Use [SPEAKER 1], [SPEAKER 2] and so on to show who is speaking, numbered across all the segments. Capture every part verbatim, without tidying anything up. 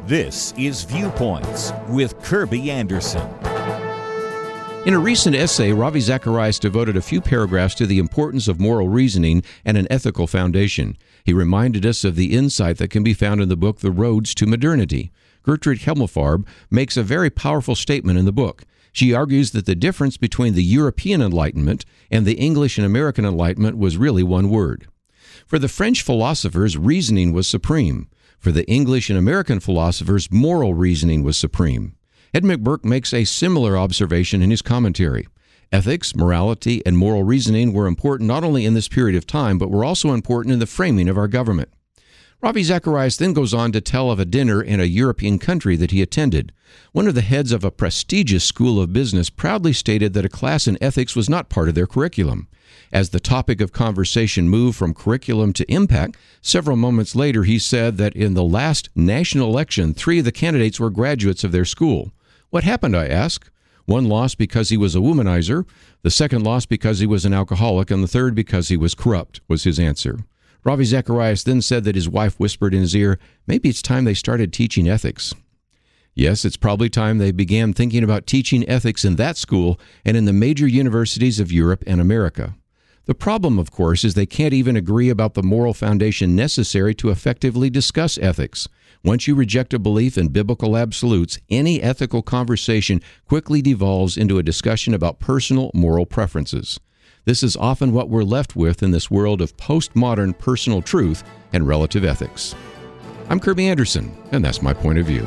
[SPEAKER 1] This is Viewpoints with Kirby Anderson.
[SPEAKER 2] In a recent essay, Ravi Zacharias devoted a few paragraphs to the importance of moral reasoning and an ethical foundation. He reminded us of the insight that can be found in the book The Roads to Modernity. Gertrude Himmelfarb makes a very powerful statement in the book. She argues that the difference between the European Enlightenment and the English and American Enlightenment was really one word. For the French philosophers, reasoning was supreme. For the English and American philosophers, moral reasoning was supreme. Ed McBurk makes a similar observation in his commentary. Ethics, morality, and moral reasoning were important not only in this period of time, but were also important in the framing of our government. Ravi Zacharias then goes on to tell of a dinner in a European country that he attended. One of the heads of a prestigious school of business proudly stated that a class in ethics was not part of their curriculum. As the topic of conversation moved from curriculum to impact, several moments later he said that in the last national election, three of the candidates were graduates of their school. What happened, I ask? One lost because he was a womanizer, the second lost because he was an alcoholic, and the third because he was corrupt, was his answer. Ravi Zacharias then said that his wife whispered in his ear, maybe it's time they started teaching ethics. Yes, it's probably time they began thinking about teaching ethics in that school and in the major universities of Europe and America. The problem, of course, is they can't even agree about the moral foundation necessary to effectively discuss ethics. Once you reject a belief in biblical absolutes, any ethical conversation quickly devolves into a discussion about personal moral preferences. This is often what we're left with in this world of postmodern personal truth and relative ethics. I'm Kirby Anderson, and that's my point of view.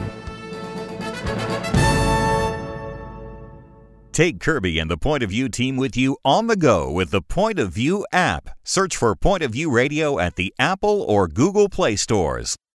[SPEAKER 1] Take Kirby and the Point of View team with you on the go with the Point of View app. Search for Point of View Radio at the Apple or Google Play stores.